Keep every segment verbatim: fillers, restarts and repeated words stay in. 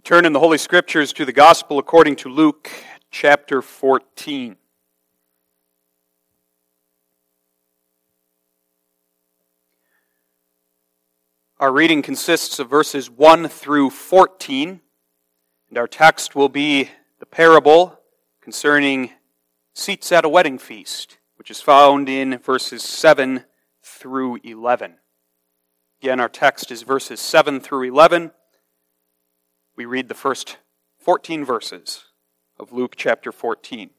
Turn in the Holy Scriptures to the Gospel according to Luke chapter fourteen. Our reading consists of verses one through fourteen, and our text will be the parable concerning seats at a wedding feast, which is found in verses seven through eleven. Again, our text is verses seven through eleven. We read the first fourteen verses of Luke chapter fourteen.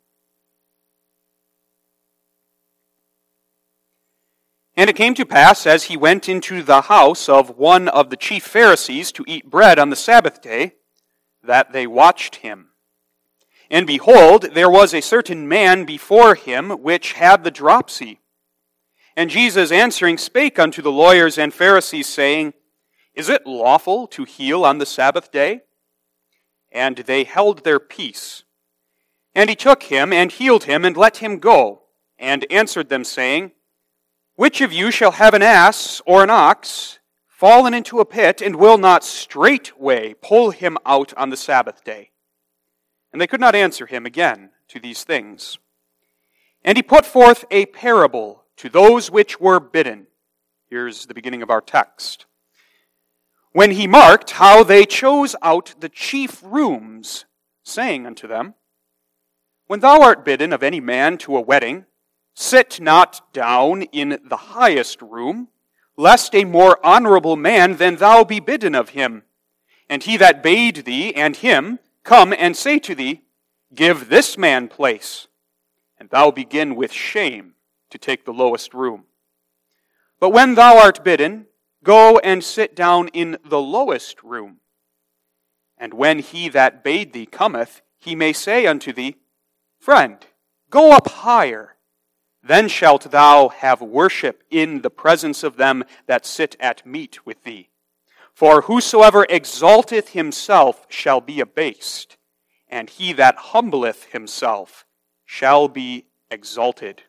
And it came to pass, as he went into the house of one of the chief Pharisees to eat bread on the Sabbath day, that they watched him. And behold, there was a certain man before him which had the dropsy. And Jesus answering spake unto the lawyers and Pharisees, saying, Is it lawful to heal on the Sabbath day? And they held their peace. And he took him, and healed him, and let him go, and answered them, saying, Which of you shall have an ass or an ox fallen into a pit, and will not straightway pull him out on the Sabbath day? And they could not answer him again to these things. And he put forth a parable to those which were bidden. Here's the beginning of our text. When he marked how they chose out the chief rooms, saying unto them, When thou art bidden of any man to a wedding, sit not down in the highest room, lest a more honorable man than thou be bidden of him. And he that bade thee and him come and say to thee, Give this man place, and thou begin with shame to take the lowest room. But when thou art bidden, go and sit down in the lowest room. And when he that bade thee cometh, he may say unto thee, Friend, go up higher. Then shalt thou have worship in the presence of them that sit at meat with thee. For whosoever exalteth himself shall be abased, and he that humbleth himself shall be exalted.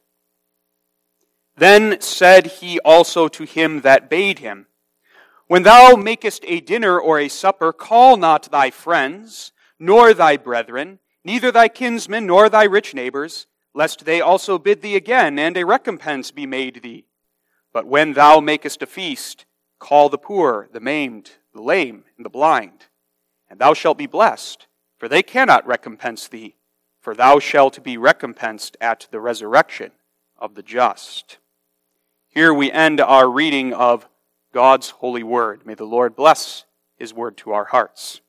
Then said he also to him that bade him, When thou makest a dinner or a supper, call not thy friends, nor thy brethren, neither thy kinsmen, nor thy rich neighbors, lest they also bid thee again, and a recompense be made thee. But when thou makest a feast, call the poor, the maimed, the lame, and the blind, and thou shalt be blessed, for they cannot recompense thee, for thou shalt be recompensed at the resurrection of the just. Here we end our reading of God's holy word. May the Lord bless his word to our hearts.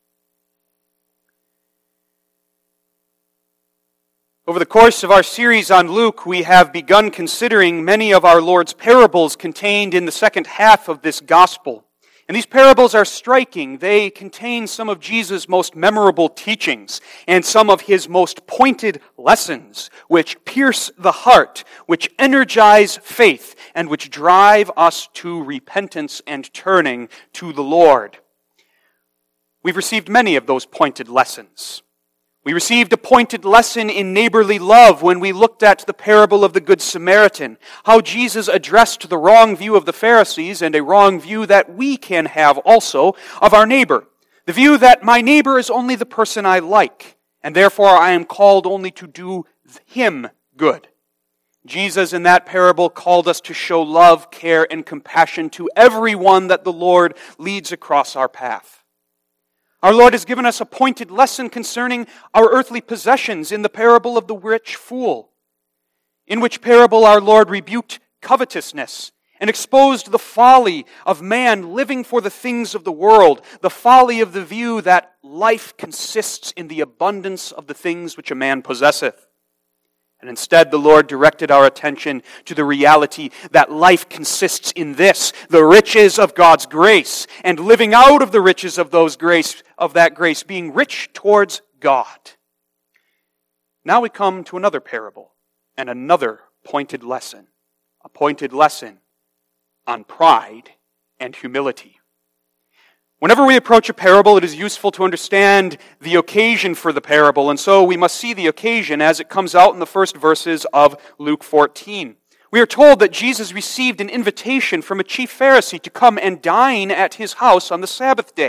Over the course of our series on Luke, we have begun considering many of our Lord's parables contained in the second half of this gospel. And these parables are striking. They contain some of Jesus' most memorable teachings and some of his most pointed lessons, which pierce the heart, which energize faith, and which drive us to repentance and turning to the Lord. We've received many of those pointed lessons. We received a pointed lesson in neighborly love when we looked at the parable of the Good Samaritan, how Jesus addressed the wrong view of the Pharisees and a wrong view that we can have also of our neighbor. The view that my neighbor is only the person I like, and therefore I am called only to do him good. Jesus in that parable called us to show love, care, and compassion to everyone that the Lord leads across our path. Our Lord has given us a pointed lesson concerning our earthly possessions in the parable of the rich fool, in which parable our Lord rebuked covetousness and exposed the folly of man living for the things of the world, the folly of the view that life consists in the abundance of the things which a man possesseth. And instead, the Lord directed our attention to the reality that life consists in this, the riches of God's grace, and living out of the riches of those grace, of that grace, being rich towards God. Now we come to another parable and another pointed lesson, a pointed lesson on pride and humility. Whenever we approach a parable, it is useful to understand the occasion for the parable, and so we must see the occasion as it comes out in the first verses of Luke fourteen. We are told that Jesus received an invitation from a chief Pharisee to come and dine at his house on the Sabbath day.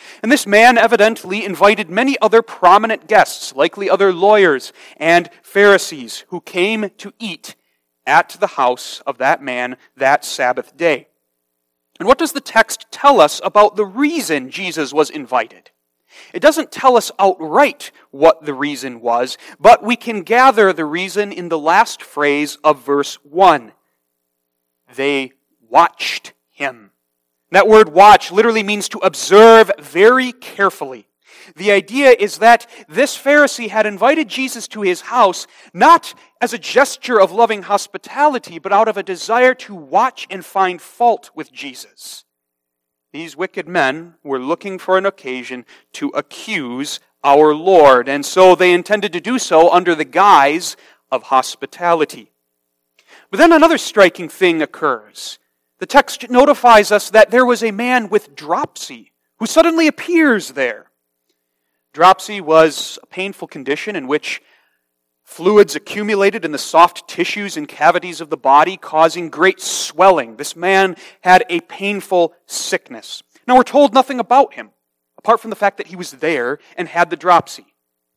And this man evidently invited many other prominent guests, likely other lawyers and Pharisees, who came to eat at the house of that man that Sabbath day. And what does the text tell us about the reason Jesus was invited? It doesn't tell us outright what the reason was, but we can gather the reason in the last phrase of verse one. They watched him. That word watch literally means to observe very carefully. The idea is that this Pharisee had invited Jesus to his house not as a gesture of loving hospitality, but out of a desire to watch and find fault with Jesus. These wicked men were looking for an occasion to accuse our Lord, and so they intended to do so under the guise of hospitality. But then another striking thing occurs. The text notifies us that there was a man with dropsy who suddenly appears there. Dropsy was a painful condition in which fluids accumulated in the soft tissues and cavities of the body, causing great swelling. This man had a painful sickness. Now, we're told nothing about him, apart from the fact that he was there and had the dropsy.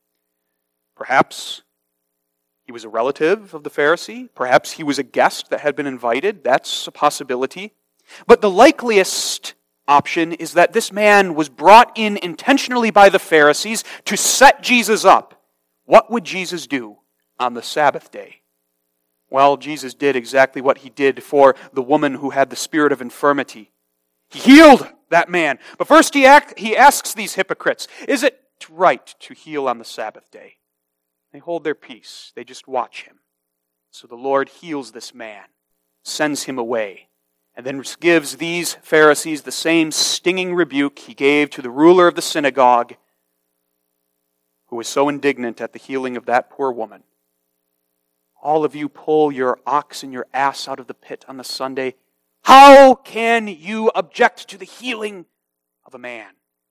Perhaps he was a relative of the Pharisee. Perhaps he was a guest that had been invited. That's a possibility. But the likeliest option is that this man was brought in intentionally by the Pharisees to set Jesus up. What would Jesus do on the Sabbath day? Well, Jesus did exactly what he did for the woman who had the spirit of infirmity. He healed that man. But first he, act, he asks these hypocrites, is it right to heal on the Sabbath day? They hold their peace. They just watch him. So the Lord heals this man, sends him away, and then gives these Pharisees the same stinging rebuke he gave to the ruler of the synagogue, who was so indignant at the healing of that poor woman. All of you pull your ox and your ass out of the pit on the Sunday. How can you object to the healing of a man?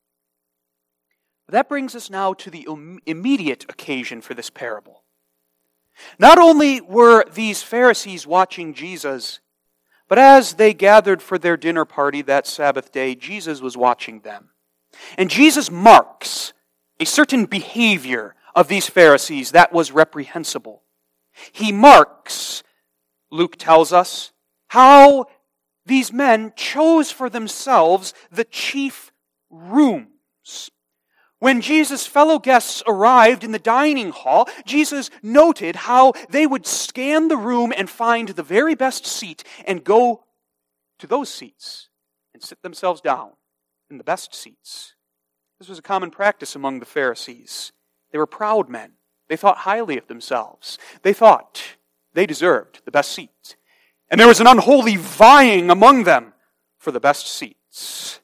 That brings us now to the immediate occasion for this parable. Not only were these Pharisees watching Jesus, but as they gathered for their dinner party that Sabbath day, Jesus was watching them. And Jesus marks a certain behavior of these Pharisees that was reprehensible. He marks, Luke tells us, how these men chose for themselves the chief rooms. When Jesus' fellow guests arrived in the dining hall, Jesus noted how they would scan the room and find the very best seat and go to those seats and sit themselves down in the best seats. This was a common practice among the Pharisees. They were proud men. They thought highly of themselves. They thought they deserved the best seat. And there was an unholy vying among them for the best seats.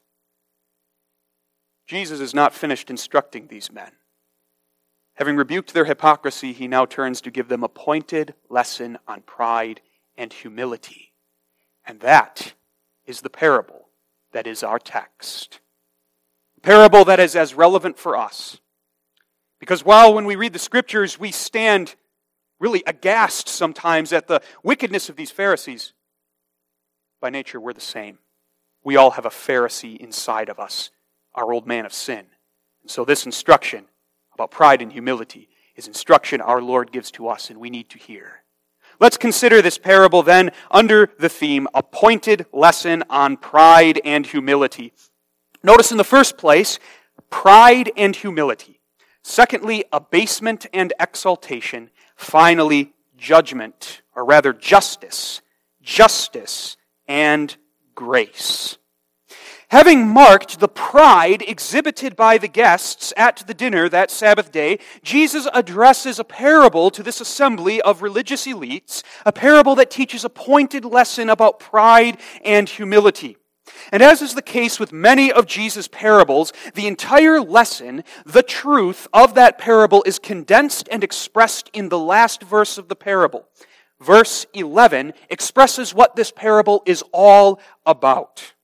Jesus is not finished instructing these men. Having rebuked their hypocrisy, he now turns to give them a pointed lesson on pride and humility. And that is the parable that is our text. A parable that is as relevant for us. Because while when we read the Scriptures, we stand really aghast sometimes at the wickedness of these Pharisees, by nature we're the same. We all have a Pharisee inside of us, our old man of sin. And so this instruction about pride and humility is instruction our Lord gives to us and we need to hear. Let's consider this parable then under the theme, a pointed lesson on pride and humility. Notice in the first place, pride and humility. Secondly, abasement and exaltation. Finally, judgment, or rather justice. Justice and grace. Having marked the pride exhibited by the guests at the dinner that Sabbath day, Jesus addresses a parable to this assembly of religious elites, a parable that teaches a pointed lesson about pride and humility. And as is the case with many of Jesus' parables, the entire lesson, the truth of that parable, is condensed and expressed in the last verse of the parable. Verse eleven expresses what this parable is all about.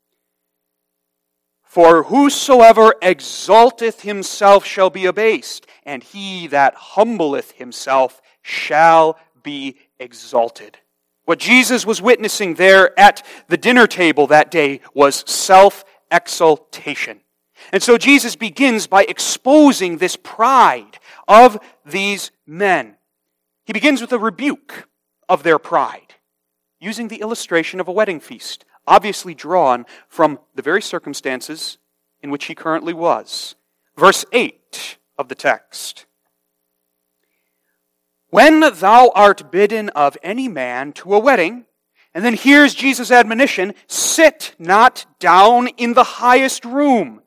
For whosoever exalteth himself shall be abased, and he that humbleth himself shall be exalted. What Jesus was witnessing there at the dinner table that day was self-exaltation. And so Jesus begins by exposing this pride of these men. He begins with a rebuke of their pride, using the illustration of a wedding feast, obviously drawn from the very circumstances in which he currently was. Verse eight of the text. When thou art bidden of any man to a wedding, and then here's Jesus' admonition, sit not down in the highest room.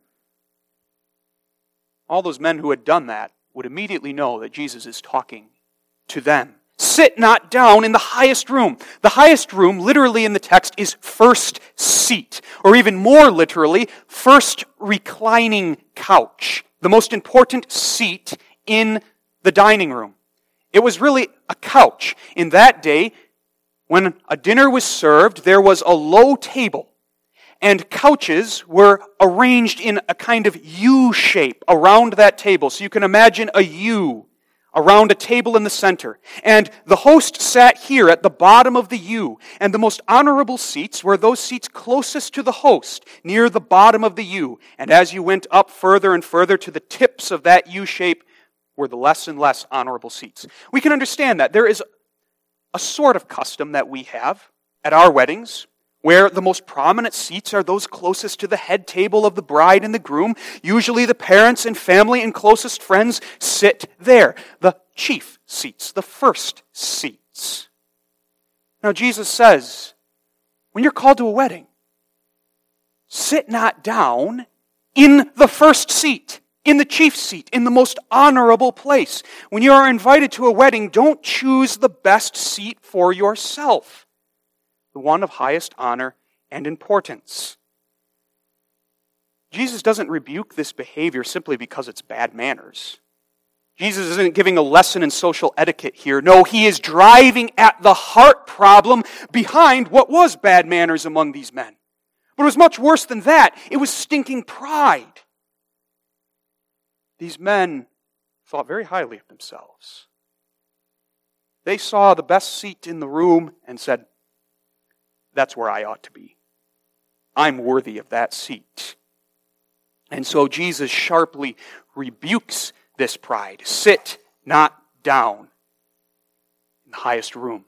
All those men who had done that would immediately know that Jesus is talking to them. Sit not down in the highest room. The highest room, literally in the text, is first seat, or even more literally, first reclining couch, the most important seat in the dining room. It was really a couch. In that day, when a dinner was served, there was a low table, and couches were arranged in a kind of U shape around that table. So you can imagine a U around a table in the center. And the host sat here at the bottom of the U, and the most honorable seats were those seats closest to the host, near the bottom of the U. And as you went up further and further to the tips of that U shape were the less and less honorable seats. We can understand that. There is a sort of custom that we have at our weddings, where the most prominent seats are those closest to the head table of the bride and the groom. Usually the parents and family and closest friends sit there. The chief seats, the first seats. Now Jesus says, when you're called to a wedding, sit not down in the first seat, in the chief seat, in the most honorable place. When you are invited to a wedding, don't choose the best seat for yourself, the one of highest honor and importance. Jesus doesn't rebuke this behavior simply because it's bad manners. Jesus isn't giving a lesson in social etiquette here. No, he is driving at the heart problem behind what was bad manners among these men. But it was much worse than that. It was stinking pride. These men thought very highly of themselves. They saw the best seat in the room and said, that's where I ought to be. I'm worthy of that seat. And so Jesus sharply rebukes this pride. Sit not down in the highest room.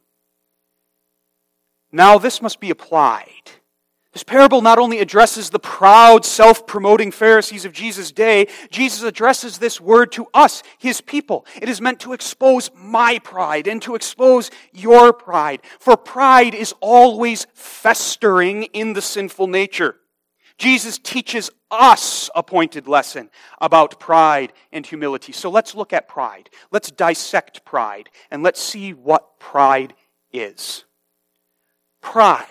Now this must be applied. This parable not only addresses the proud, self-promoting Pharisees of Jesus' day, Jesus addresses this word to us, his people. It is meant to expose my pride and to expose your pride. For pride is always festering in the sinful nature. Jesus teaches us a pointed lesson about pride and humility. So let's look at pride. Let's dissect pride and let's see what pride is. Pride.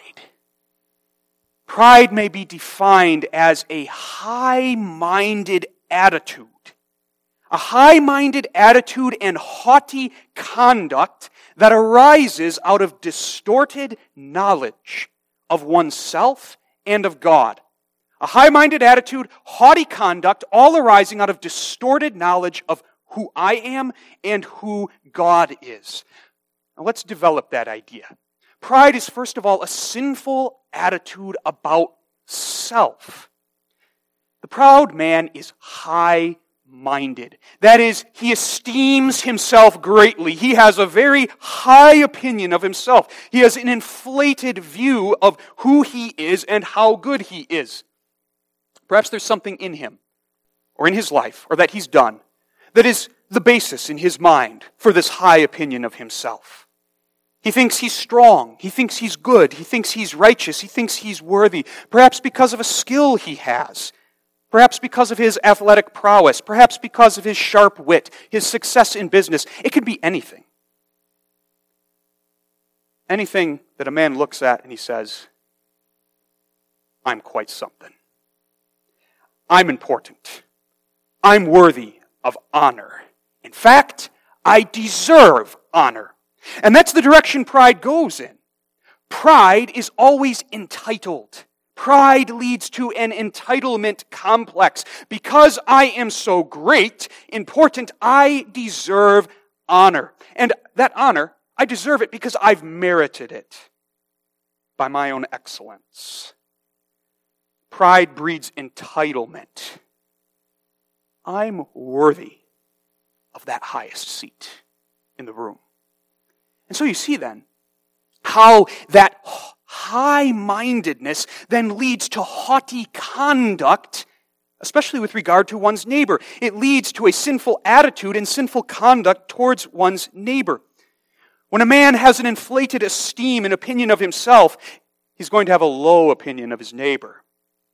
Pride may be defined as a high-minded attitude. A high-minded attitude and haughty conduct that arises out of distorted knowledge of oneself and of God. A high-minded attitude, haughty conduct, all arising out of distorted knowledge of who I am and who God is. Now let's develop that idea. Pride is, first of all, a sinful attitude about self. The proud man is high-minded. That is, he esteems himself greatly. He has a very high opinion of himself. He has an inflated view of who he is and how good he is. Perhaps there's something in him, or in his life, or that he's done, that is the basis in his mind for this high opinion of himself. He thinks he's strong. He thinks he's good. He thinks he's righteous. He thinks he's worthy. Perhaps because of a skill he has. Perhaps because of his athletic prowess. Perhaps because of his sharp wit, his success in business. It could be anything. Anything that a man looks at and he says, I'm quite something. I'm important. I'm worthy of honor. In fact, I deserve honor. And that's the direction pride goes in. Pride is always entitled. Pride leads to an entitlement complex. Because I am so great, important, I deserve honor. And that honor, I deserve it because I've merited it by my own excellence. Pride breeds entitlement. I'm worthy of that highest seat in the room. And so you see then how that high-mindedness then leads to haughty conduct, especially with regard to one's neighbor. It leads to a sinful attitude and sinful conduct towards one's neighbor. When a man has an inflated esteem and opinion of himself, he's going to have a low opinion of his neighbor.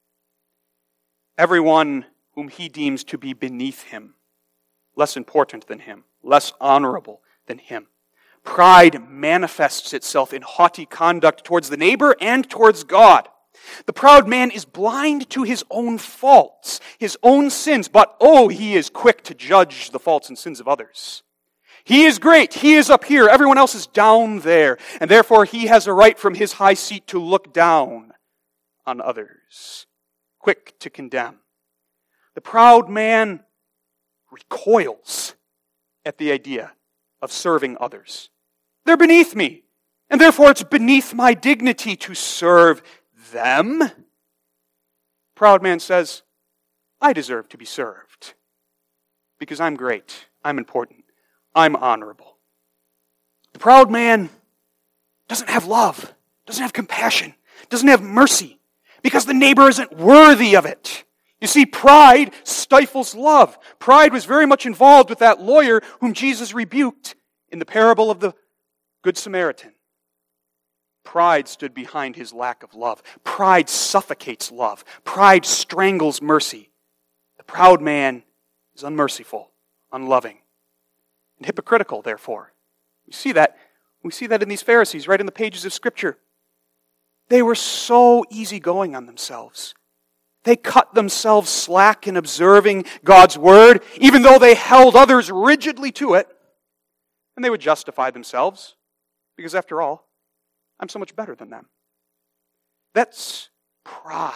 Everyone whom he deems to be beneath him, less important than him, less honorable than him. Pride manifests itself in haughty conduct towards the neighbor and towards God. The proud man is blind to his own faults, his own sins, but oh, he is quick to judge the faults and sins of others. He is great, he is up here, everyone else is down there, and therefore he has a right from his high seat to look down on others, quick to condemn. The proud man recoils at the idea of serving others. They're beneath me, and therefore it's beneath my dignity to serve them. Proud man says, I deserve to be served because I'm great, I'm important, I'm honorable. The proud man doesn't have love, doesn't have compassion, doesn't have mercy because the neighbor isn't worthy of it. You see, pride stifles love. Pride was very much involved with that lawyer whom Jesus rebuked in the parable of the Good Samaritan. Pride stood behind his lack of love. Pride suffocates love. Pride strangles mercy. The proud man is unmerciful, unloving, and hypocritical, therefore. We see that. We see that in these Pharisees, right in the pages of Scripture. They were so easygoing on themselves. They cut themselves slack in observing God's word, even though they held others rigidly to it. And they would justify themselves, because after all, I'm so much better than them. That's pride.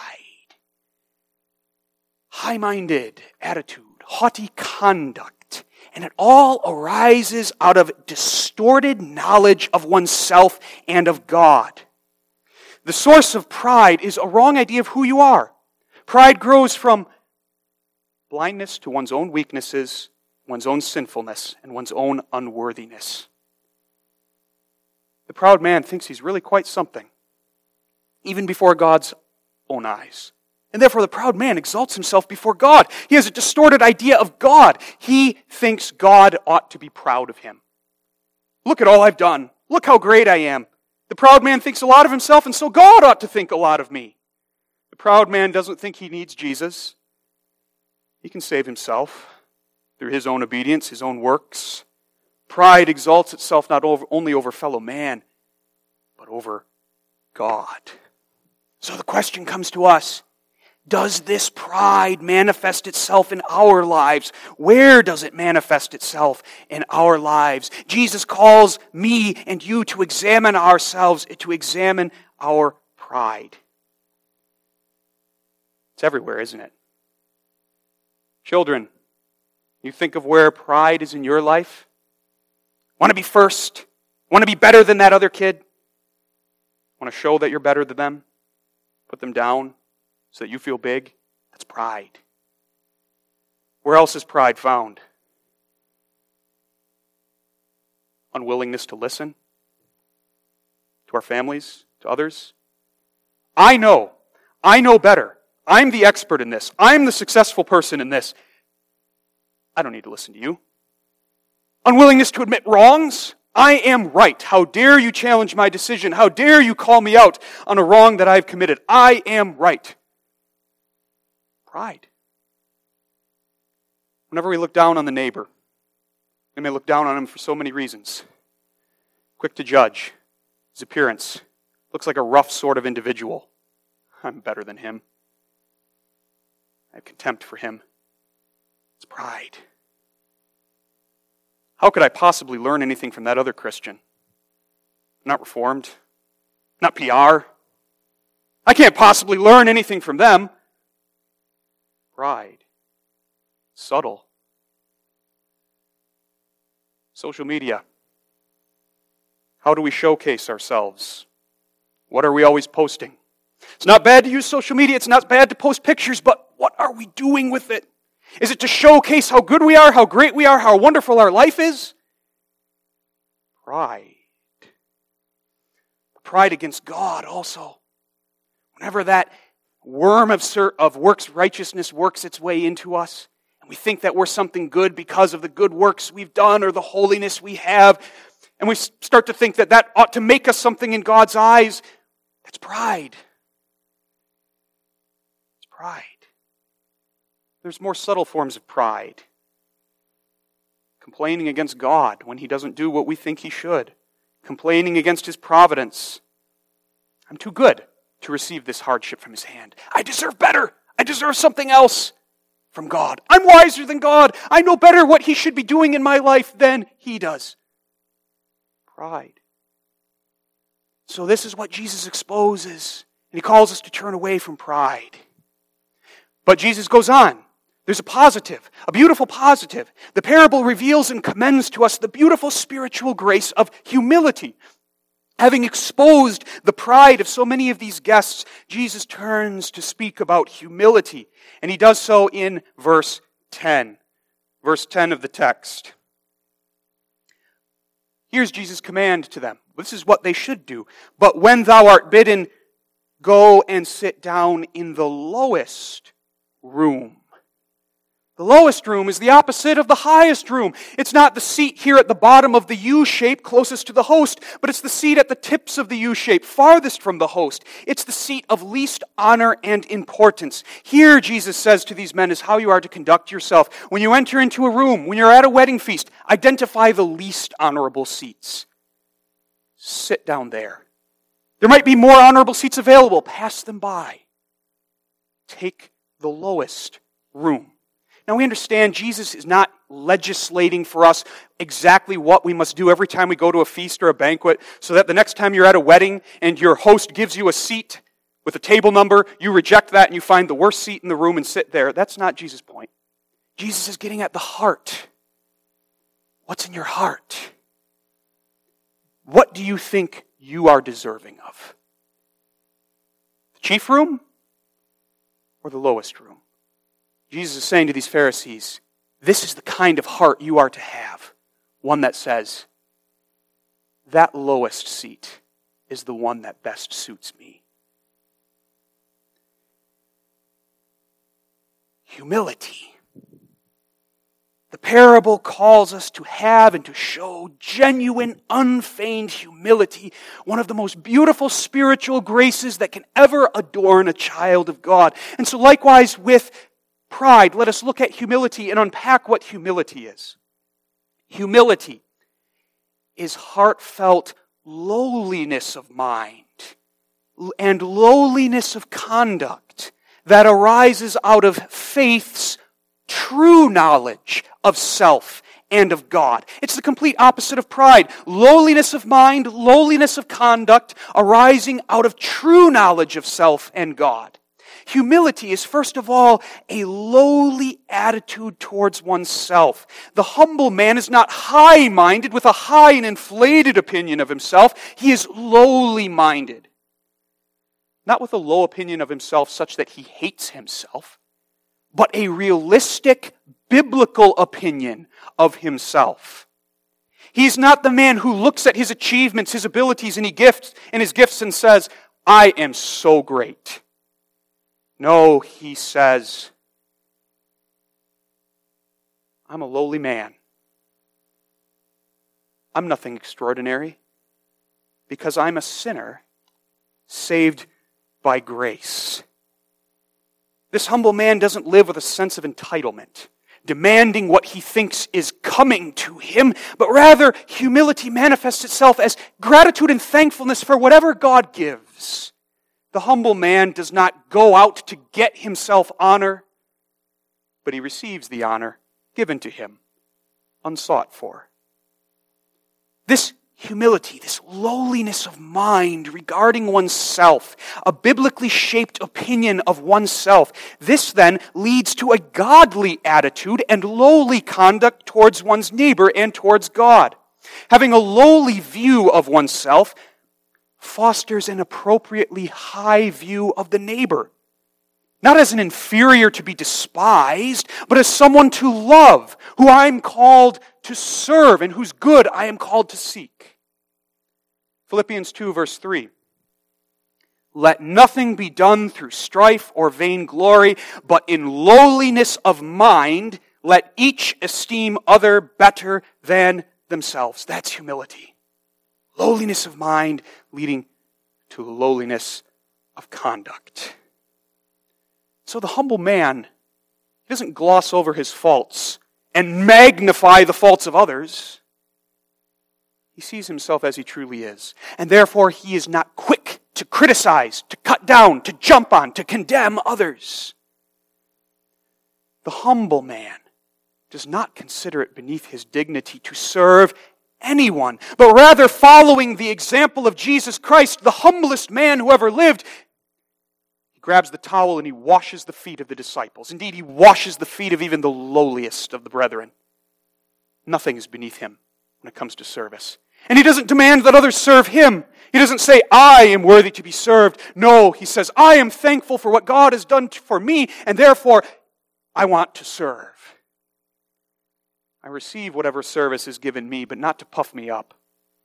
High-minded attitude, haughty conduct, and it all arises out of distorted knowledge of oneself and of God. The source of pride is a wrong idea of who you are. Pride grows from blindness to one's own weaknesses, one's own sinfulness, and one's own unworthiness. The proud man thinks he's really quite something, even before God's own eyes. And therefore the proud man exalts himself before God. He has a distorted idea of God. He thinks God ought to be proud of him. Look at all I've done. Look how great I am. The proud man thinks a lot of himself, and so God ought to think a lot of me. The proud man doesn't think he needs Jesus. He can save himself through his own obedience, his own works. Pride exalts itself not over, only over fellow man, but over God. So the question comes to us, does this pride manifest itself in our lives? Where does it manifest itself in our lives? Jesus calls me and you to examine ourselves, to examine our pride. It's everywhere, isn't it? Children, you think of where pride is in your life? Want to be first? Want to be better than that other kid? Want to show that you're better than them? Put them down so that you feel big? That's pride. Where else is pride found? Unwillingness to listen to our families, to others. I know. I know better. I'm the expert in this. I'm the successful person in this. I don't need to listen to you. Unwillingness to admit wrongs. I am right. How dare you challenge my decision? How dare you call me out on a wrong that I've committed? I am right. Pride. Whenever we look down on the neighbor, we may look down on him for so many reasons. Quick to judge. His appearance looks like a rough sort of individual. I'm better than him. I have contempt for him. It's pride. How could I possibly learn anything from that other Christian? Not Reformed. Not P R. I can't possibly learn anything from them. Pride. Subtle. Social media. How do we showcase ourselves? What are we always posting? It's not bad to use social media. It's not bad to post pictures, but what are we doing with it? Is it to showcase how good we are, how great we are, how wonderful our life is? Pride. Pride against God also. Whenever that worm of, of works righteousness works its way into us, and we think that we're something good because of the good works we've done or the holiness we have, and we start to think that that ought to make us something in God's eyes, that's pride. It's pride. There's more subtle forms of pride. Complaining against God when He doesn't do what we think He should. Complaining against His providence. I'm too good to receive this hardship from His hand. I deserve better. I deserve something else from God. I'm wiser than God. I know better what He should be doing in my life than He does. Pride. So this is what Jesus exposes. And He calls us to turn away from pride. But Jesus goes on. There's a positive, a beautiful positive. The parable reveals and commends to us the beautiful spiritual grace of humility. Having exposed the pride of so many of these guests, Jesus turns to speak about humility. And He does so in verse ten. Verse ten of the text. Here's Jesus' command to them. This is what they should do. But when thou art bidden, go and sit down in the lowest room. The lowest room is the opposite of the highest room. It's not the seat here at the bottom of the U shape closest to the host, but it's the seat at the tips of the U shape, farthest from the host. It's the seat of least honor and importance. Here, Jesus says to these men, is how you are to conduct yourself. When you enter into a room, when you're at a wedding feast, identify the least honorable seats. Sit down there. There might be more honorable seats available. Pass them by. Take the lowest room. Now we understand Jesus is not legislating for us exactly what we must do every time we go to a feast or a banquet, so that the next time you're at a wedding and your host gives you a seat with a table number, you reject that and you find the worst seat in the room and sit there. That's not Jesus' point. Jesus is getting at the heart. What's in your heart? What do you think you are deserving of? The chief room or the lowest room? Jesus is saying to these Pharisees, this is the kind of heart you are to have. One that says, that lowest seat is the one that best suits me. Humility. The parable calls us to have and to show genuine, unfeigned humility, one of the most beautiful spiritual graces that can ever adorn a child of God. And so likewise with pride, let us look at humility and unpack what humility is. Humility is heartfelt lowliness of mind and lowliness of conduct that arises out of faith's true knowledge of self and of God. It's the complete opposite of pride. Lowliness of mind, lowliness of conduct arising out of true knowledge of self and God. Humility is first of all a lowly attitude towards oneself. The humble man is not high-minded with a high and inflated opinion of himself. He is lowly minded. Not with a low opinion of himself such that he hates himself, but a realistic, biblical opinion of himself. He's not the man who looks at his achievements, his abilities, and, he gifts, and his gifts and says, I am so great. No, he says, I'm a lowly man. I'm nothing extraordinary because I'm a sinner saved by grace. This humble man doesn't live with a sense of entitlement, demanding what he thinks is coming to him, but rather humility manifests itself as gratitude and thankfulness for whatever God gives. The humble man does not go out to get himself honor, but he receives the honor given to him, unsought for. This humility, this lowliness of mind regarding oneself, a biblically shaped opinion of oneself, this then leads to a godly attitude and lowly conduct towards one's neighbor and towards God. Having a lowly view of oneself fosters an appropriately high view of the neighbor. not as an inferior to be despised, but as someone to love, who I am called to serve, and whose good I am called to seek. Philippians two, verse three. Let nothing be done through strife or vainglory, but in lowliness of mind, let each esteem other better than themselves. That's humility. Lowliness of mind leading to lowliness of conduct. So the humble man, he doesn't gloss over his faults and magnify the faults of others. He sees himself as he truly is. And therefore he is not quick to criticize, to cut down, to jump on, to condemn others. The humble man does not consider it beneath his dignity to serve anyone, but rather following the example of Jesus Christ, the humblest man who ever lived, he grabs the towel and he washes the feet of the disciples. Indeed, he washes the feet of even the lowliest of the brethren. Nothing is beneath him when it comes to service. And he doesn't demand that others serve him. He doesn't say, I am worthy to be served. No, he says, I am thankful for what God has done for me, and therefore I want to serve. I receive whatever service is given me, but not to puff me up.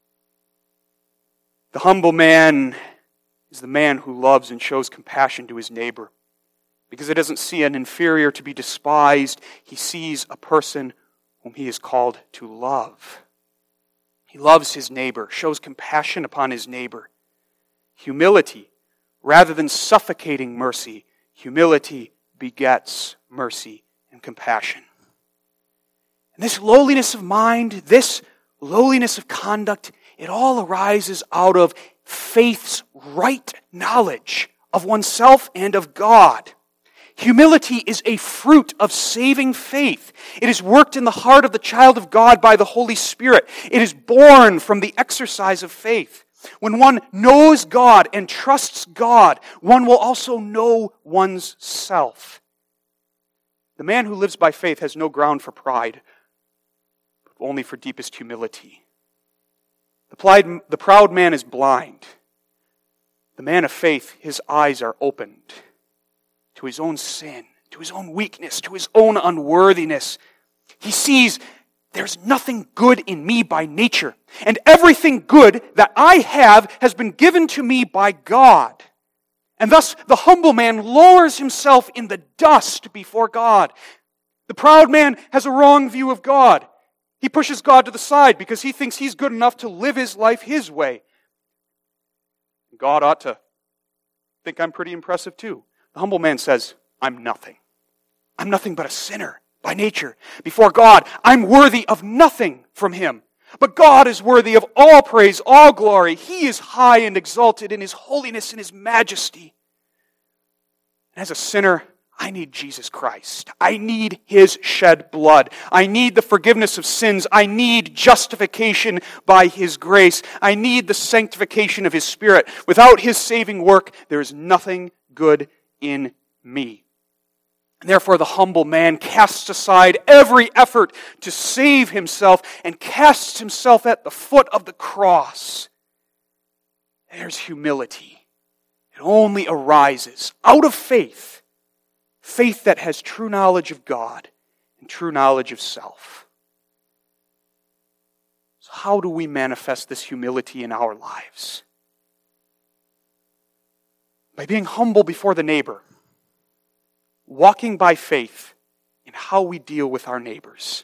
The humble man is the man who loves and shows compassion to his neighbor. Because he doesn't see an inferior to be despised, he sees a person whom he is called to love. He loves his neighbor, shows compassion upon his neighbor. Humility, rather than suffocating mercy, humility begets mercy and compassion. And this lowliness of mind, this lowliness of conduct, it all arises out of faith's right knowledge of oneself and of God. Humility is a fruit of saving faith. It is worked in the heart of the child of God by the Holy Spirit. It is born from the exercise of faith. When one knows God and trusts God, one will also know one's self. The man who lives by faith has no ground for pride, but only for deepest humility. The, plied, the proud man is blind. The man of faith, his eyes are opened to his own sin, to his own weakness, to his own unworthiness. He sees there's nothing good in me by nature, and everything good that I have has been given to me by God. And thus the humble man lowers himself in the dust before God. The proud man has a wrong view of God. He pushes God to the side because he thinks he's good enough to live his life his way. God ought to think I'm pretty impressive too. The humble man says, I'm nothing. I'm nothing but a sinner by nature. Before God, I'm worthy of nothing from Him. But God is worthy of all praise, all glory. He is high and exalted in His holiness and His majesty. And as a sinner, I need Jesus Christ. I need His shed blood. I need the forgiveness of sins. I need justification by His grace. I need the sanctification of His Spirit. Without His saving work, there is nothing good in me. And therefore, the humble man casts aside every effort to save himself and casts himself at the foot of the cross. There's humility. It only arises out of faith. Faith that has true knowledge of God and true knowledge of self. So how do we manifest this humility in our lives? By being humble before the neighbor. Walking by faith in how we deal with our neighbors.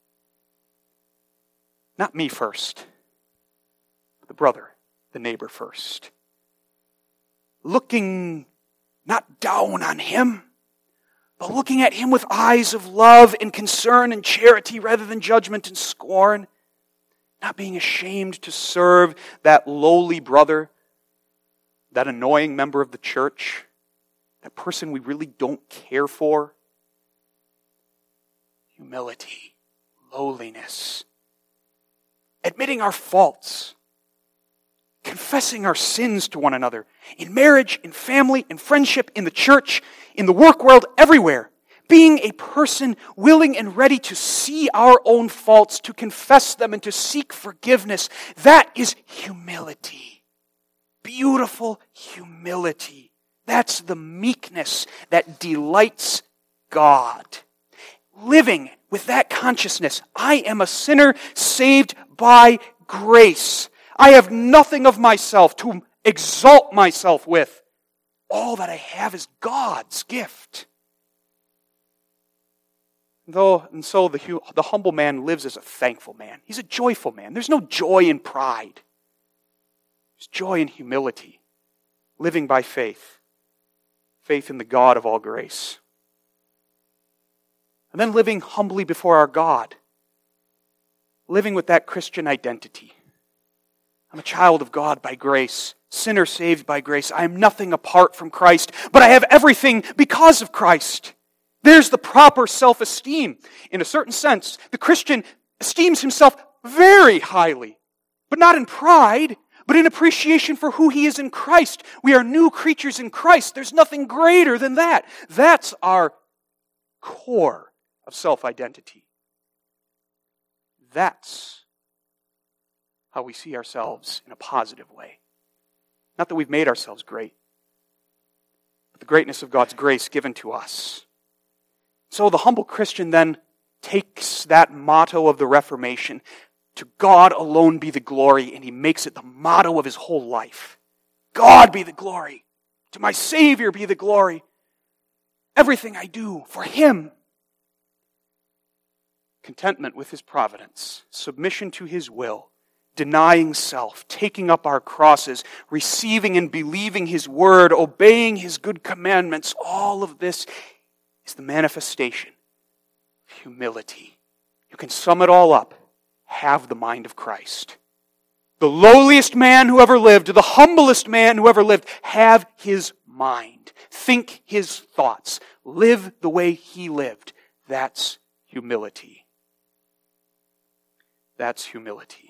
Not me first, but the brother, the neighbor first. Looking not down on him, but looking at him with eyes of love and concern and charity rather than judgment and scorn. Not being ashamed to serve that lowly brother, that annoying member of the church, that person we really don't care for. Humility, lowliness, admitting our faults, confessing our sins to one another, in marriage, in family, in friendship, in the church, in the work world, everywhere. Being a person willing and ready to see our own faults, to confess them, and to seek forgiveness. That is humility. Beautiful humility That's the meekness that delights God. Living with that consciousness, I am a sinner saved by grace. I have nothing of myself to exalt myself with. All that I have is God's gift. Though, and so the, the humble man lives as a thankful man. He's a joyful man. There's no joy in pride. There's joy in humility. Living by faith. Faith in the God of all grace. And then living humbly before our God. Living with that Christian identity. I'm a child of God by grace. Sinner saved by grace. I am nothing apart from Christ, but I have everything because of Christ. There's the proper self-esteem. In a certain sense, the Christian esteems himself very highly, but not in pride, but in appreciation for who he is in Christ. We are new creatures in Christ. There's nothing greater than that. That's our core of self-identity. That's how we see ourselves in a positive way. Not that we've made ourselves great, but the greatness of God's grace given to us. So the humble Christian then takes that motto of the Reformation, to God alone be the glory, and he makes it the motto of his whole life. God be the glory. To my Savior be the glory. Everything I do for Him. Contentment with His providence, submission to His will, denying self, taking up our crosses, receiving and believing His word, obeying His good commandments, all of this is the manifestation of humility. You can sum it all up. Have the mind of Christ. The lowliest man who ever lived, the humblest man who ever lived, have His mind. Think His thoughts. Live the way He lived. That's humility. That's humility.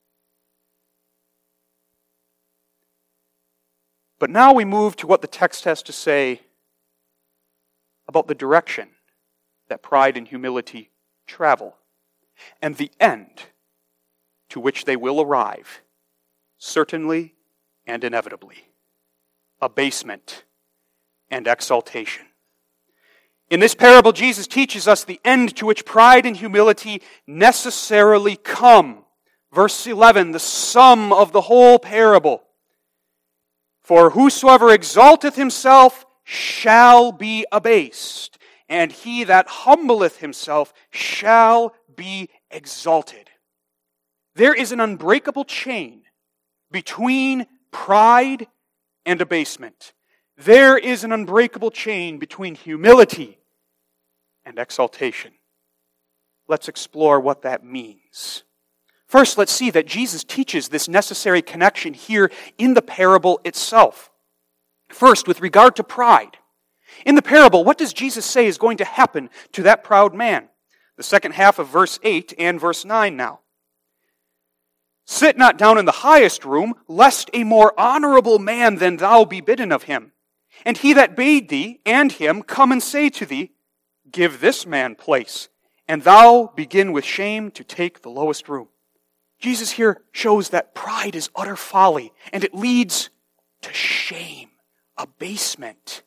But now we move to what the text has to say about the direction that pride and humility travel, and the end to which they will arrive, certainly and inevitably: abasement and exaltation. In this parable, Jesus teaches us the end to which pride and humility necessarily come. Verse eleven, the sum of the whole parable. For whosoever exalteth himself shall be abased, and he that humbleth himself shall be exalted. There is an unbreakable chain between pride and abasement. There is an unbreakable chain between humility and exaltation. Let's explore what that means. First, let's see that Jesus teaches this necessary connection here in the parable itself. First, with regard to pride. In the parable, what does Jesus say is going to happen to that proud man? The second half of verse eight and verse nine now. Sit not down in the highest room, lest a more honorable man than thou be bidden of him. And he that bade thee and him come and say to thee, Give this man place, and thou begin with shame to take the lowest room. Jesus here shows that pride is utter folly, and it leads to shame, abasement.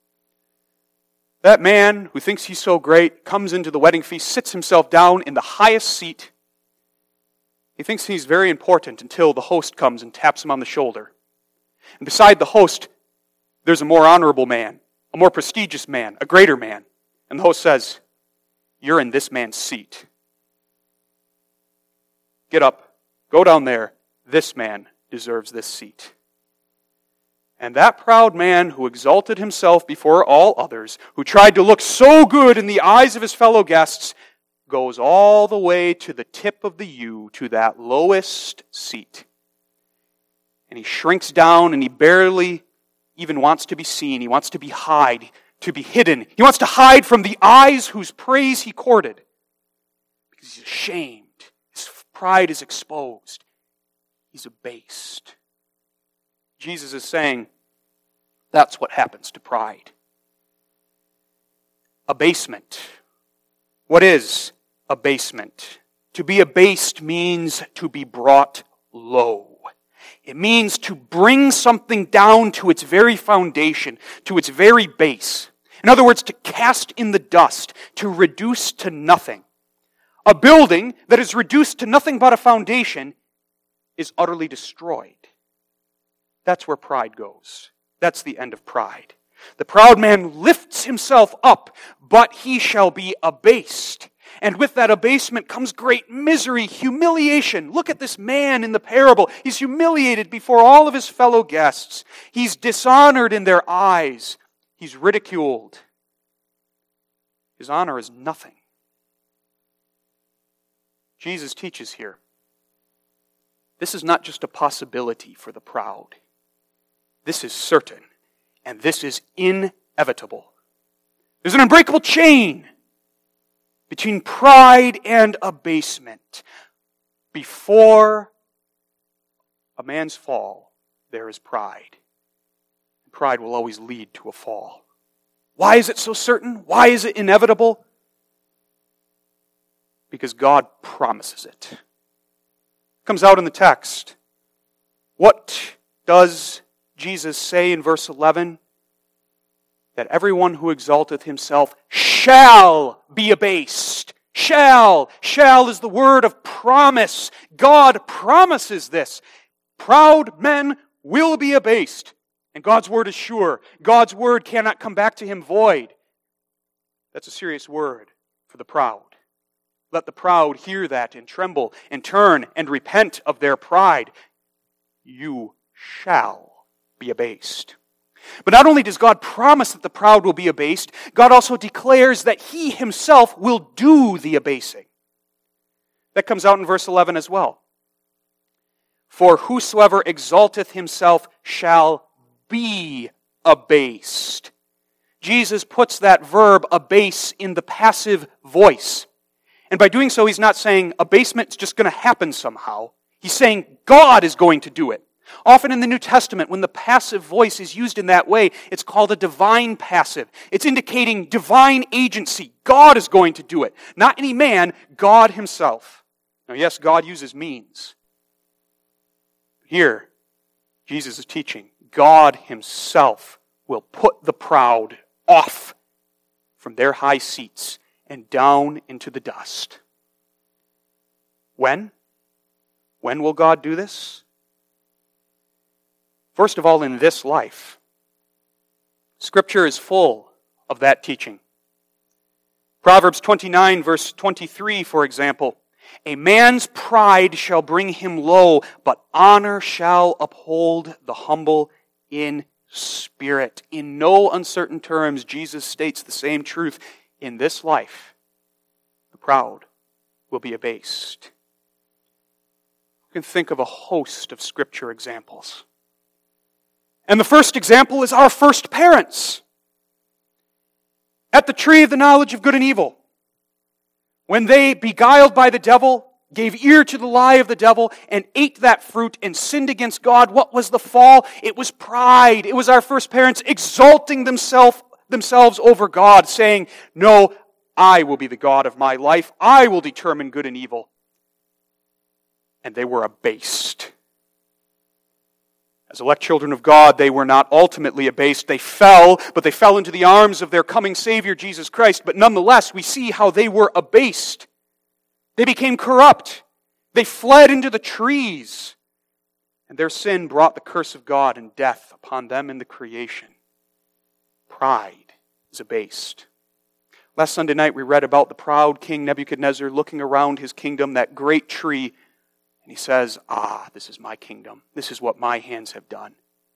That man who thinks he's so great comes into the wedding feast, sits himself down in the highest seat. He thinks he's very important until the host comes and taps him on the shoulder. And beside the host, there's a more honorable man, a more prestigious man, a greater man. And the host says, You're in this man's seat. Get up, go down there. This man deserves this seat. And that proud man who exalted himself before all others, who tried to look so good in the eyes of his fellow guests, goes all the way to the tip of the U, to that lowest seat. And he shrinks down, and he barely even wants to be seen. He wants to be hide, to be hidden. He wants to hide from the eyes whose praise he courted. Because he's ashamed. His pride is exposed. He's abased. Jesus is saying, that's what happens to pride. Abasement. What is abasement? To be abased means to be brought low. It means to bring something down to its very foundation, to its very base. In other words, to cast in the dust, to reduce to nothing. A building that is reduced to nothing but a foundation is utterly destroyed. That's where pride goes. That's the end of pride. The proud man lifts himself up, but he shall be abased. And with that abasement comes great misery, humiliation. Look at this man in the parable. He's humiliated before all of his fellow guests. He's dishonored in their eyes. He's ridiculed. His honor is nothing. Jesus teaches here, this is not just a possibility for the proud. This is certain, and this is inevitable. There's an unbreakable chain between pride and abasement. Before a man's fall, there is pride. Pride will always lead to a fall. Why is it so certain? Why is it inevitable? Because God promises it. It comes out in the text. What does Jesus say in verse eleven? That everyone who exalteth himself shall be abased. Shall. Shall is the word of promise. God promises this. Proud men will be abased. And God's word is sure. God's word cannot come back to him void. That's a serious word for the proud. Let the proud hear that and tremble and turn and repent of their pride. You shall be abased. But not only does God promise that the proud will be abased, God also declares that He Himself will do the abasing. That comes out in verse eleven as well. For whosoever exalteth himself shall be abased. Jesus puts that verb abase in the passive voice. And by doing so, He's not saying abasement is just going to happen somehow. He's saying God is going to do it. Often in the New Testament, when the passive voice is used in that way, it's called a divine passive. It's indicating divine agency. God is going to do it. Not any man, God Himself. Now yes, God uses means. Here, Jesus is teaching, God Himself will put the proud off from their high seats and down into the dust. When? When will God do this? First of all, in this life. Scripture is full of that teaching. Proverbs twenty-nine, verse twenty-three, for example. A man's pride shall bring him low, but honor shall uphold the humble in spirit. In no uncertain terms, Jesus states the same truth. In this life, the proud will be abased. You can think of a host of Scripture examples. And the first example is our first parents. At the tree of the knowledge of good and evil, when they, beguiled by the devil, gave ear to the lie of the devil and ate that fruit and sinned against God, what was the fall? It was pride. It was our first parents exalting themselves themselves over God, saying, no, I will be the God of my life. I will determine good and evil. And they were abased. As elect children of God, they were not ultimately abased. They fell, but they fell into the arms of their coming Savior, Jesus Christ. But nonetheless, we see how they were abased. They became corrupt. They fled into the trees. And their sin brought the curse of God and death upon them in the creation. Pride is abased. Last Sunday night, we read about the proud King Nebuchadnezzar looking around his kingdom, that great tree. And he says, ah, this is my kingdom. This is what my hands have done.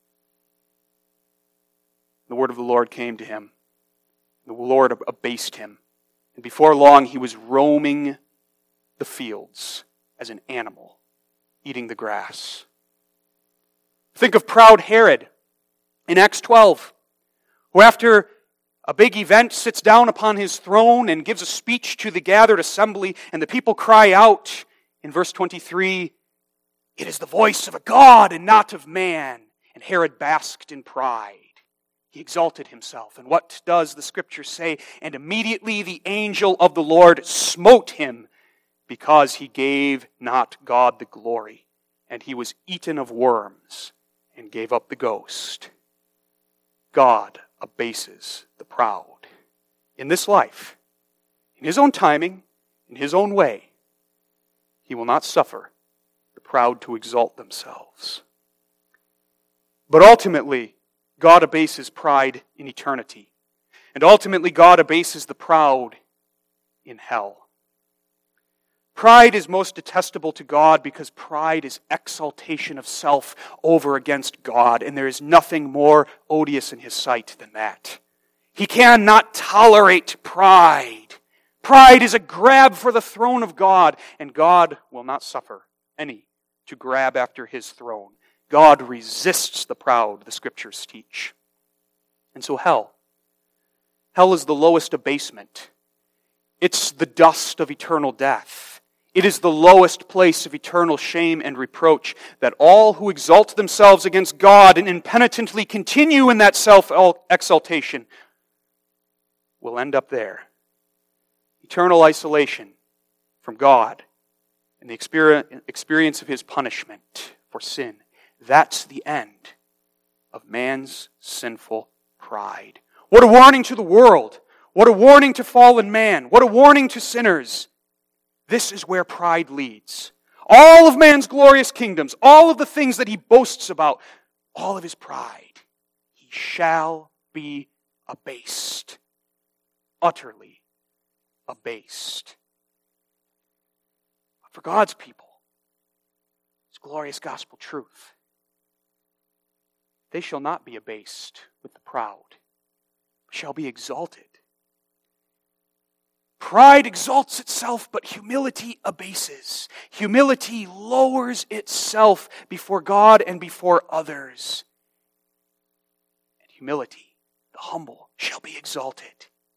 The word of the Lord came to him. The Lord abased him. And before long, he was roaming the fields as an animal, eating the grass. Think of proud Herod in Acts twelve, who after a big event sits down upon his throne and gives a speech to the gathered assembly, and the people cry out, in verse twenty-three, it is the voice of a God and not of man. And Herod basked in pride. He exalted himself. And what does the Scripture say? And immediately the angel of the Lord smote him because he gave not God the glory, and he was eaten of worms and gave up the ghost. God abases the proud. In this life, in his own timing, in his own way, he will not suffer the proud to exalt themselves. But ultimately, God abases pride in eternity. And ultimately, God abases the proud in hell. Pride is most detestable to God because pride is exaltation of self over against God, and there is nothing more odious in his sight than that. He cannot tolerate pride. Pride is a grab for the throne of God, and God will not suffer any to grab after his throne. God resists the proud, the Scriptures teach. And so hell. Hell is the lowest abasement. It's the dust of eternal death. It is the lowest place of eternal shame and reproach, that all who exalt themselves against God and impenitently continue in that self-exaltation will end up there. Eternal isolation from God and the experience of his punishment for sin. That's the end of man's sinful pride. What a warning to the world. What a warning to fallen man. What a warning to sinners. This is where pride leads. All of man's glorious kingdoms, all of the things that he boasts about, all of his pride, he shall be abased. Utterly abased. But for God's people, it's glorious gospel truth. They shall not be abased with the proud, but shall be exalted. Pride exalts itself, but humility abases. Humility lowers itself before God and before others. And humility, the humble, shall be exalted.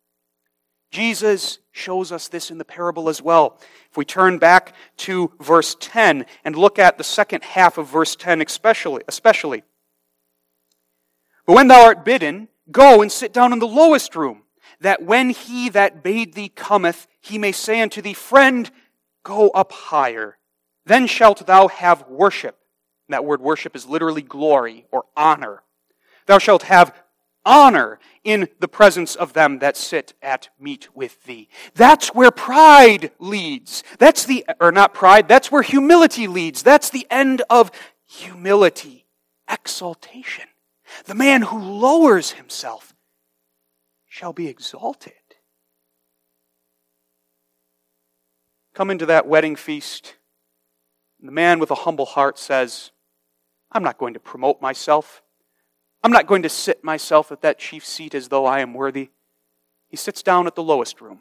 Jesus shows us this in the parable as well. If we turn back to verse ten and look at the second half of verse ten especially, especially. But when thou art bidden, go and sit down in the lowest room, that when he that bade thee cometh, he may say unto thee, Friend, go up higher. Then shalt thou have worship. And that word worship is literally glory or honor. Thou shalt have honor in the presence of them that sit at meat with thee. That's where pride leads. That's the, or not pride, that's where humility leads. That's the end of humility. Exaltation. The man who lowers himself shall be exalted. Come into that wedding feast, and the man with a humble heart says, I'm not going to promote myself. I'm not going to sit myself at that chief seat as though I am worthy. He sits down at the lowest room.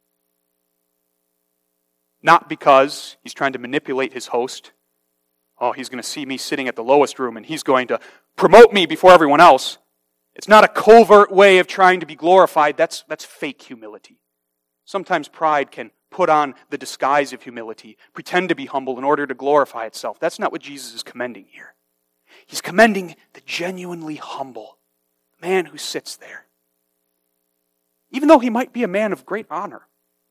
Not because he's trying to manipulate his host. Oh, he's going to see me sitting at the lowest room and he's going to promote me before everyone else. It's not a covert way of trying to be glorified. That's, that's fake humility. Sometimes pride can put on the disguise of humility, pretend to be humble in order to glorify itself. That's not what Jesus is commending here. He's commending the genuinely humble, the man who sits there. Even though he might be a man of great honor.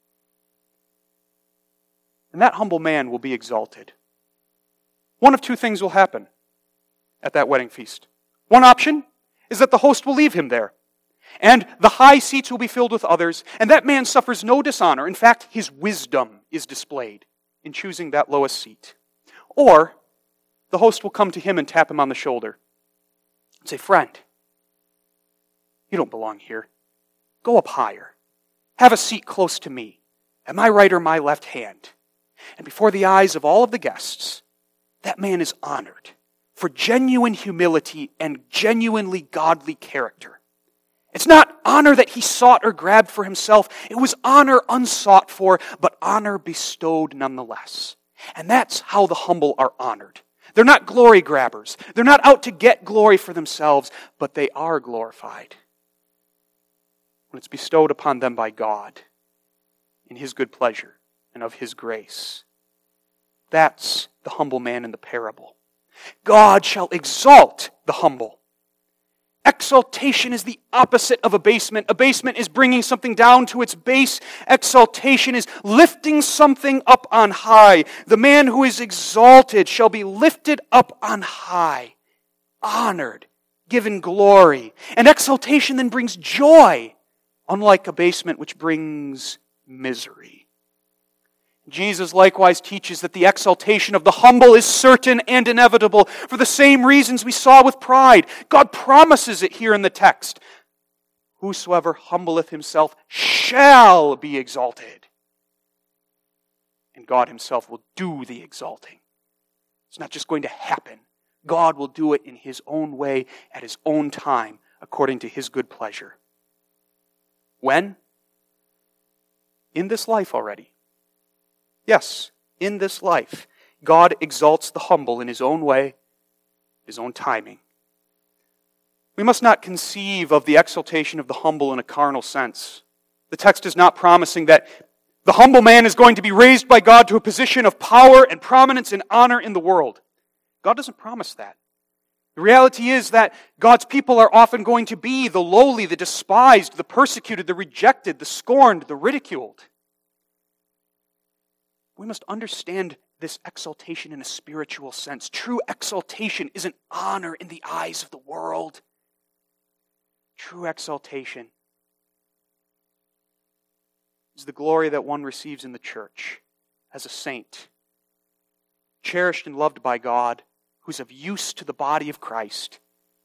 And that humble man will be exalted. One of two things will happen at that wedding feast. One option is that the host will leave him there, and the high seats will be filled with others, and that man suffers no dishonor. In fact, his wisdom is displayed in choosing that lowest seat. Or the host will come to him and tap him on the shoulder and say, Friend, you don't belong here. Go up higher. Have a seat close to me, at my right or my left hand. And before the eyes of all of the guests, that man is honored for genuine humility and genuinely godly character. It's not honor that he sought or grabbed for himself. It was honor unsought for, but honor bestowed nonetheless. And that's how the humble are honored. They're not glory grabbers. They're not out to get glory for themselves, but they are glorified when it's bestowed upon them by God in his good pleasure and of his grace. That's the humble man in the parable. God shall exalt the humble. Exaltation is the opposite of abasement. Abasement is bringing something down to its base. Exaltation is lifting something up on high. The man who is exalted shall be lifted up on high, honored, given glory. And exaltation then brings joy, unlike abasement, which brings misery. Jesus likewise teaches that the exaltation of the humble is certain and inevitable for the same reasons we saw with pride. God promises it here in the text. Whosoever humbleth himself shall be exalted. And God himself will do the exalting. It's not just going to happen. God will do it in His own way, at His own time, according to His good pleasure. When? In this life already. Yes, in this life, God exalts the humble in His own way, His own timing. We must not conceive of the exaltation of the humble in a carnal sense. The text is not promising that the humble man is going to be raised by God to a position of power and prominence and honor in the world. God doesn't promise that. The reality is that God's people are often going to be the lowly, the despised, the persecuted, the rejected, the scorned, the ridiculed. We must understand this exaltation in a spiritual sense. True exaltation isn't honor in the eyes of the world. True exaltation is the glory that one receives in the church as a saint, cherished and loved by God, who's of use to the body of Christ,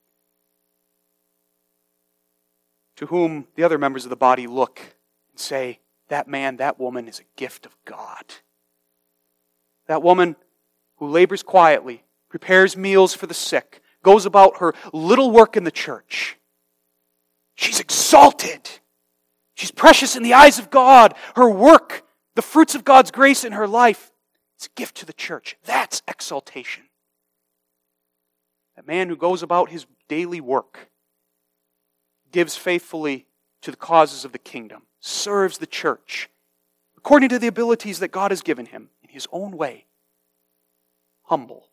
to whom the other members of the body look and say, that man, that woman is a gift of God. That woman who labors quietly, prepares meals for the sick, goes about her little work in the church. She's exalted. She's precious in the eyes of God. Her work, the fruits of God's grace in her life, is a gift to the church. That's exaltation. That man who goes about his daily work, gives faithfully to the causes of the kingdom, serves the church, according to the abilities that God has given him, His own way. Humble.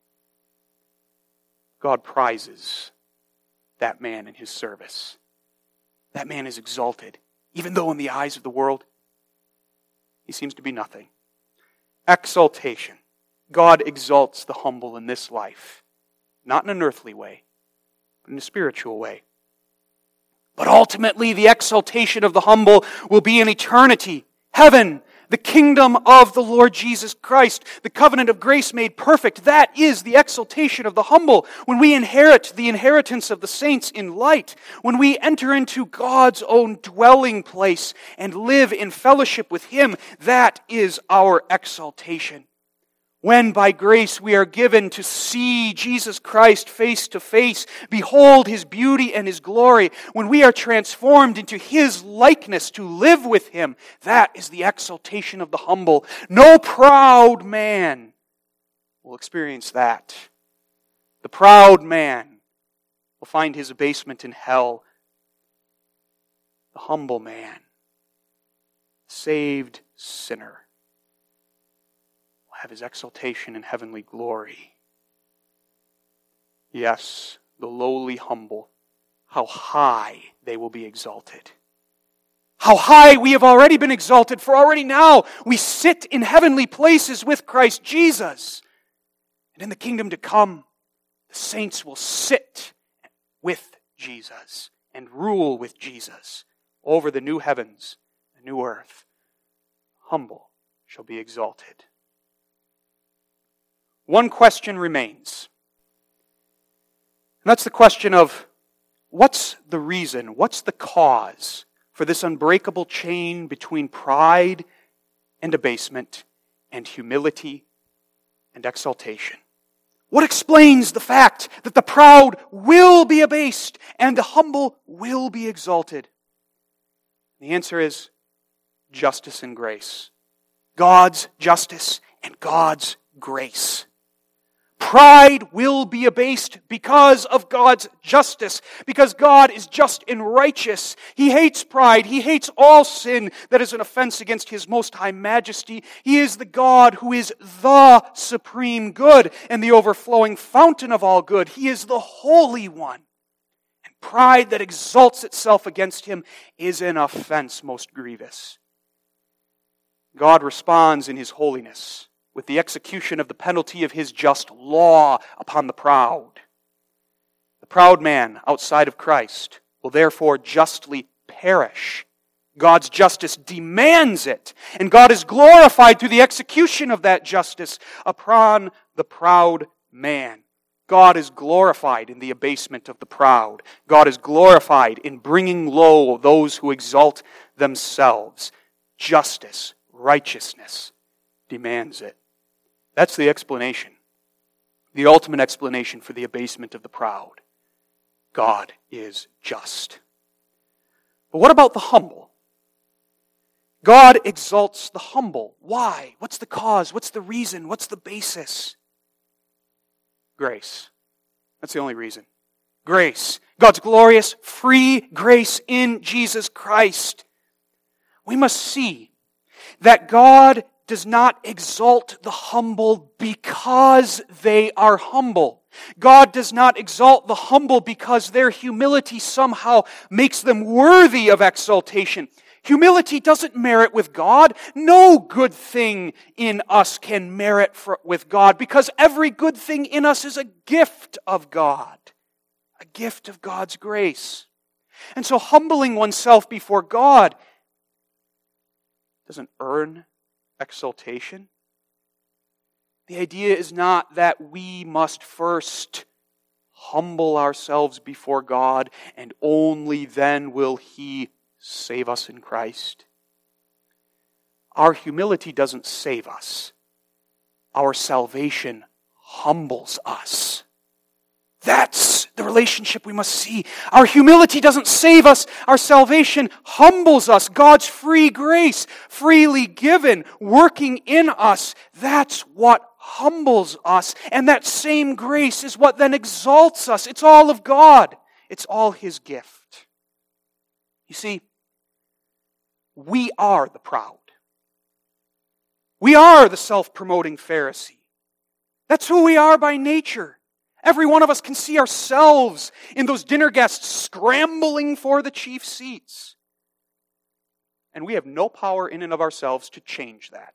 God prizes that man in His service. That man is exalted, even though in the eyes of the world, he seems to be nothing. Exaltation. God exalts the humble in this life. Not in an earthly way, but in a spiritual way. But ultimately, the exaltation of the humble will be in eternity. Heaven, the kingdom of the Lord Jesus Christ, the covenant of grace made perfect. That is the exaltation of the humble. When we inherit the inheritance of the saints in light, when we enter into God's own dwelling place and live in fellowship with Him, that is our exaltation. When by grace we are given to see Jesus Christ face to face, behold His beauty and His glory, when we are transformed into His likeness to live with Him, that is the exaltation of the humble. No proud man will experience that. The proud man will find his abasement in hell. The humble man, saved sinner, have his exaltation and heavenly glory. Yes, the lowly humble, how high they will be exalted. How high we have already been exalted, for already now we sit in heavenly places with Christ Jesus. And in the kingdom to come, the saints will sit with Jesus and rule with Jesus over the new heavens, the new earth. Humble shall be exalted. One question remains. And that's the question of what's the reason, what's the cause for this unbreakable chain between pride and abasement and humility and exaltation? What explains the fact that the proud will be abased and the humble will be exalted? The answer is justice and grace. God's justice and God's grace. Pride will be abased because of God's justice, because God is just and righteous. He hates pride. He hates all sin that is an offense against His most high majesty. He is the God who is the supreme good and the overflowing fountain of all good. He is the Holy One. And pride that exalts itself against him is an offense most grievous. God responds in his holiness with the execution of the penalty of his just law upon the proud. The proud man outside of Christ will therefore justly perish. God's justice demands it, and God is glorified through the execution of that justice upon the proud man. God is glorified in the abasement of the proud. God is glorified in bringing low those who exalt themselves. Justice, righteousness demands it. That's the explanation, the ultimate explanation for the abasement of the proud. God is just. But what about the humble? God exalts the humble. Why? What's the cause? What's the reason? What's the basis? Grace. That's the only reason. Grace. God's glorious, free grace in Jesus Christ. We must see that God does not exalt the humble because they are humble. God does not exalt the humble because their humility somehow makes them worthy of exaltation. Humility doesn't merit with God. No good thing in us can merit for, with God, because every good thing in us is a gift of God, a gift of God's grace. And so humbling oneself before God doesn't earn exaltation. The idea is not that we must first humble ourselves before God and only then will He save us in Christ. Our humility doesn't save us. Our salvation humbles us. That's the relationship we must see. Our humility doesn't save us. Our salvation humbles us. God's free grace, freely given, working in us, that's what humbles us. And that same grace is what then exalts us. It's all of God. It's all His gift. You see, we are the proud. We are the self-promoting Pharisee. That's who we are by nature. Every one of us can see ourselves in those dinner guests scrambling for the chief seats. And we have no power in and of ourselves to change that.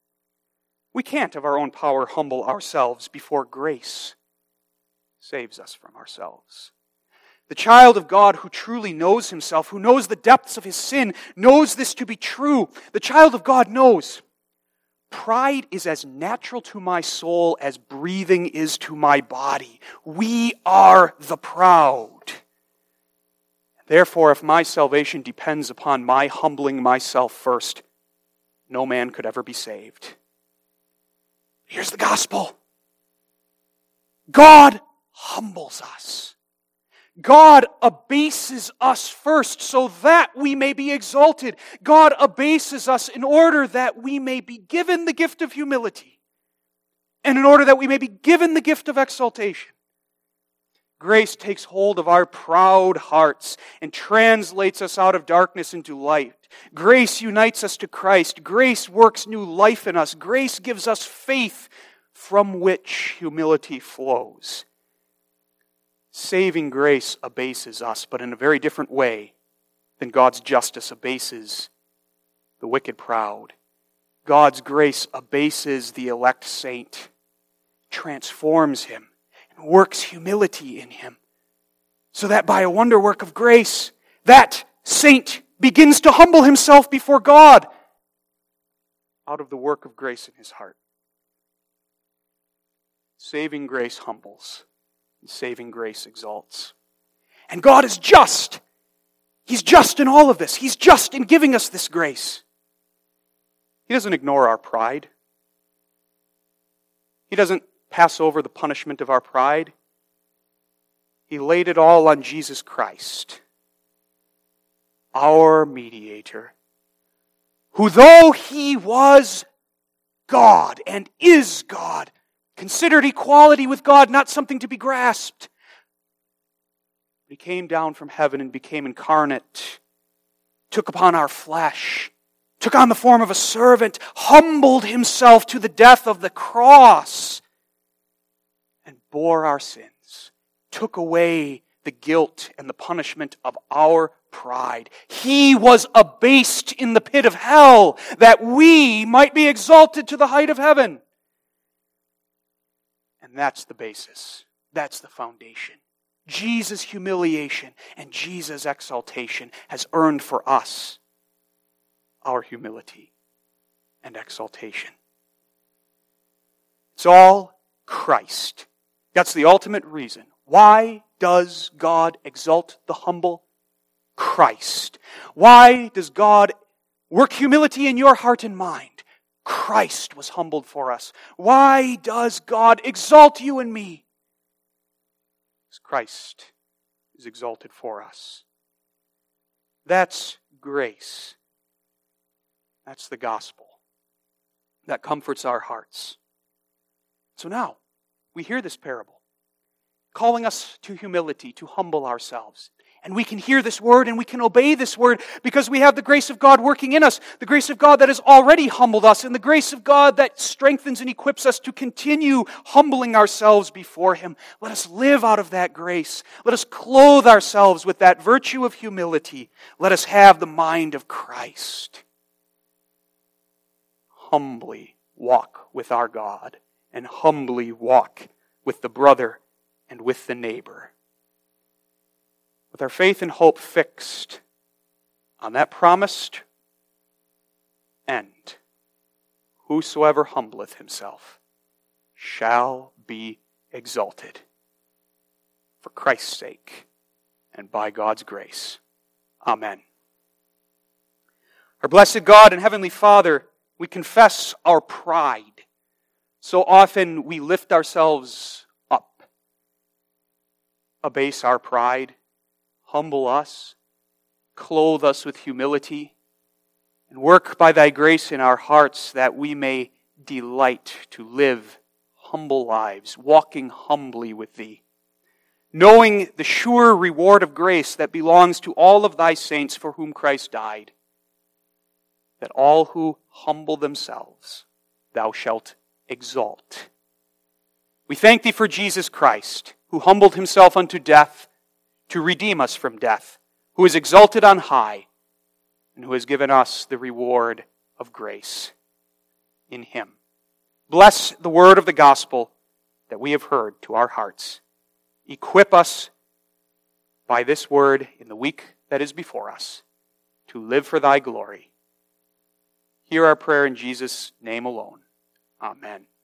We can't of our own power humble ourselves before grace saves us from ourselves. The child of God who truly knows himself, who knows the depths of his sin, knows this to be true. The child of God knows pride is as natural to my soul as breathing is to my body. We are the proud. Therefore, if my salvation depends upon my humbling myself first, no man could ever be saved. Here's the gospel. God humbles us. God abases us first so that we may be exalted. God abases us in order that we may be given the gift of humility and in order that we may be given the gift of exaltation. Grace takes hold of our proud hearts and translates us out of darkness into light. Grace unites us to Christ. Grace works new life in us. Grace gives us faith from which humility flows. Saving grace abases us, but in a very different way than God's justice abases the wicked proud. God's grace abases the elect saint, transforms him, and works humility in him, so that by a wonder work of grace, that saint begins to humble himself before God out of the work of grace in his heart. Saving grace humbles. And saving grace exalts. And God is just. He's just in all of this. He's just in giving us this grace. He doesn't ignore our pride. He doesn't pass over the punishment of our pride. He laid it all on Jesus Christ, our mediator, who though He was God and is God, considered equality with God not something to be grasped. He came down from heaven and became incarnate, took upon our flesh, took on the form of a servant, humbled Himself to the death of the cross, and bore our sins, took away the guilt and the punishment of our pride. He was abased in the pit of hell that we might be exalted to the height of heaven. And that's the basis. That's the foundation. Jesus' humiliation and Jesus' exaltation has earned for us our humility and exaltation. It's all Christ. That's the ultimate reason. Why does God exalt the humble? Christ. Why does God work humility in your heart and mind? Christ was humbled for us. Why does God exalt you and me? Because Christ is exalted for us. That's grace. That's the gospel that comforts our hearts. So now, we hear this parable, calling us to humility, to humble ourselves. And we can hear this word and we can obey this word because we have the grace of God working in us. The grace of God that has already humbled us and the grace of God that strengthens and equips us to continue humbling ourselves before Him. Let us live out of that grace. Let us clothe ourselves with that virtue of humility. Let us have the mind of Christ. Humbly walk with our God and humbly walk with the brother and with the neighbor. With our faith and hope fixed on that promised end, whosoever humbleth himself shall be exalted. For Christ's sake and by God's grace. Amen. Our blessed God and Heavenly Father, we confess our pride. So often we lift ourselves up, abase our pride, humble us, clothe us with humility, and work by Thy grace in our hearts that we may delight to live humble lives, walking humbly with Thee, knowing the sure reward of grace that belongs to all of Thy saints for whom Christ died, that all who humble themselves Thou shalt exalt. We thank Thee for Jesus Christ, who humbled Himself unto death to redeem us from death, who is exalted on high, and who has given us the reward of grace in Him. Bless the word of the gospel that we have heard to our hearts. Equip us by this word in the week that is before us to live for Thy glory. Hear our prayer in Jesus' name alone. Amen.